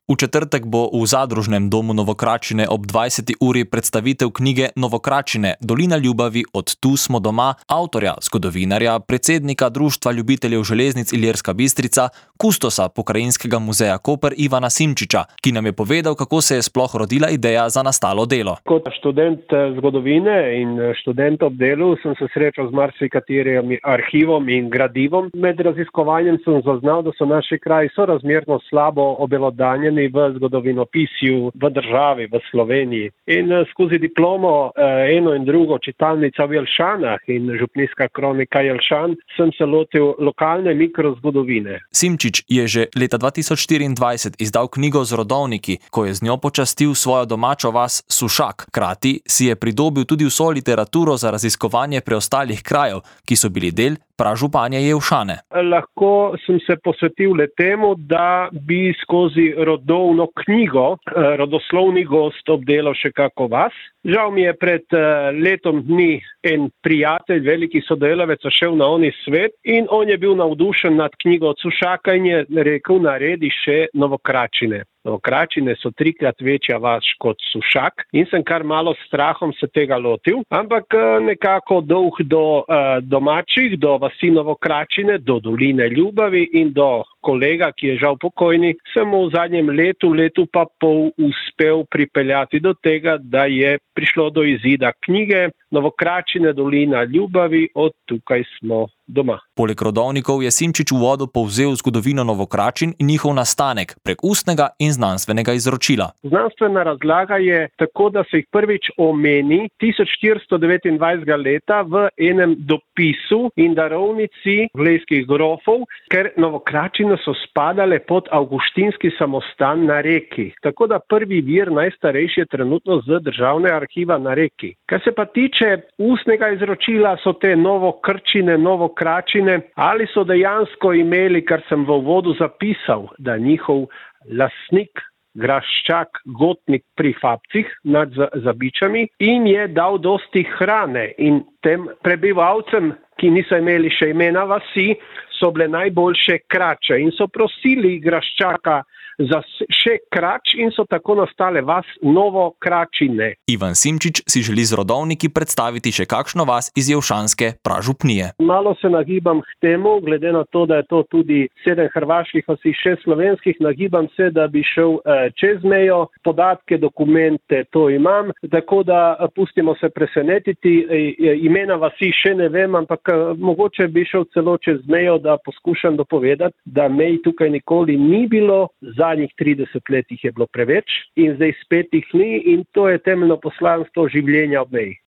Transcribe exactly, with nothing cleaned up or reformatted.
V četrtek bo v Zadružnem domu Novokračine ob dvajseti uri predstavitev knjige Novokračine, Dolina ljubavi, od tu smo doma, avtorja, zgodovinarja, predsednika Društva ljubiteljev železnic Ilirska Bistrica, kustosa Pokrajinskega muzeja Koper Ivana Simčiča, ki nam je povedal, kako se je sploh rodila ideja za nastalo delo. Kot študent zgodovine in študent ob delu sem se srečal z marsikaterim arhivom in gradivom. Med raziskovanjem sem zaznal, da so naši kraji sorazmerno slabo obelodanjeni v zgodovinopisju v državi, v Sloveniji. In skozi diplomo eno in drugo, čitalnica v Jelšanah in župnijska kronika Jelšan, sem se lotil lokalne mikrozgodovine. Simčič je že leta dva tisoč štiriindvajset izdal knjigo z rodovniki, ko je z njo počastil svojo domačo vas Sušak. Krati si je pridobil tudi vso literaturo za raziskovanje preostalih krajev, ki so bili del pražupanje Jelšane. Lahko sem se posvetil le temu, da bi skozi rodovno knjigo, rodoslovni gost obdelal še kako vas. Žal mi je pred letom dni en prijatelj, veliki sodelavec, šel na oni svet in on je bil navdušen nad knjigo od Sušaka in je rekel, naredi še Novokračine. Novokračine so trikrat večja vas kot Sušak in sem kar malo s strahom se tega lotil, ampak nekako dolg do uh, domačih, do vasi Novokračine, do Doline ljubavi in do kolega, ki je žal pokojni, sem v zadnjem letu, letu pa pol uspel pripeljati do tega, da je prišlo do izida knjige Novokračine, Dolina ljubavi, od tukaj smo doma. Poleg rodovnikov je Simčič v uvodu povzel zgodovino Novokračin in njihov nastanek prek ustnega in znanstvenega izročila. Znanstvena razlaga je tako, da se jih prvič omeni tisoč štiristo devetindvajsetega leta v enem dopisu in darovnici blejskih grofov, ker Novokračine so spadale pod avguštinski samostan na Reki. Tako da prvi vir najstarejši je trenutno z državne arhiva na Reki. Kar se pa tiče ustnega izročila, so te Novokrčine, Novokračine, ali so dejansko imeli, kar sem v uvodu zapisal, da njihov lastnik, graščak, gotnik pri Fabcih nad Zabičami in je dal dosti hrane in tem prebivalcem, ki niso imeli še imena vasi, so bile najboljše krače in so prosili graščaka za še krač in so tako nastale vas Novokračine. Ivan Simčič si želi z rodovniki predstaviti še kakšno vas iz jelšanske pražupnije. Malo se nagibam k temu, glede na to, da je to tudi sedem hrvaških vasi, šest slovenskih, nagibam se, da bi šel eh, čez mejo, podatke, dokumente, to imam, tako da pustimo se presenetiti, e, imena vasi še ne vem, ampak eh, mogoče bi šel celo čez mejo, da poskušam dopovedati, da mej tukaj nikoli ni bilo, zadnjih trideset let jih je bilo preveč in zdaj spet jih ni in to je temeljno poslanstvo življenja ob meji.